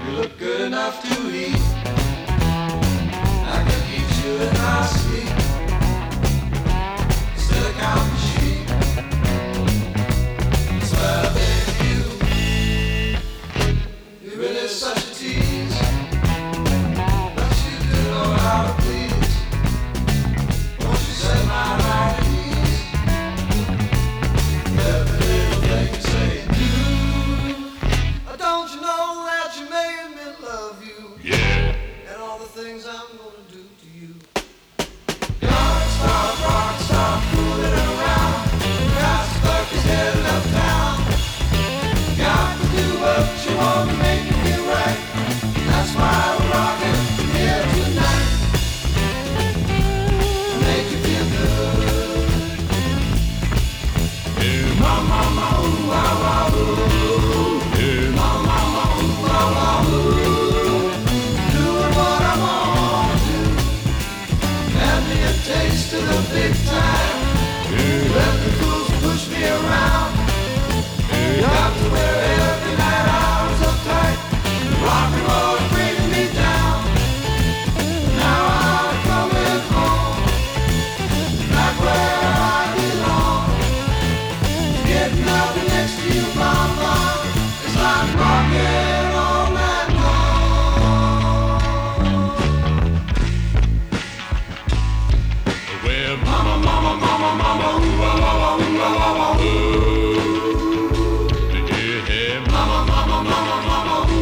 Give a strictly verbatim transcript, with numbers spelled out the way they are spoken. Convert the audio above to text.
You look good enough to eat. I can eat you in my sleep. Still counting sheep. Swear that you, you're really such a tease. But you do know how to please. Won't you set my mind at ease? Every little thing you say and do. Don't you know that you made me love you? Yeah. And all the things I'm gonna do to you. Rock star, rock star, fooling around. Got stuck his head uptown. Got to do what you want to make you feel right. That's why we're rocking here tonight. To make you feel good. Yeah. Mama, mama, ooh, wow, wow, ooh. Yeah. Mama, mama, ooh, wow, wow, ooh. Doing what I wanna do. Let me a taste of the big time. Yeah. Let the fools push me around. Got to wear every night hours uptight. Rock and roll is bringing me down. Now I'm coming home, back where I belong. Getting up next to you, mama, it's like rocking all night long. Well, mama, mama, mama, mama, ooh, wah, wah, wah, ooh, wah, wah, wah, ooh. Yeah, Mama, mama, mama, mama, ooh,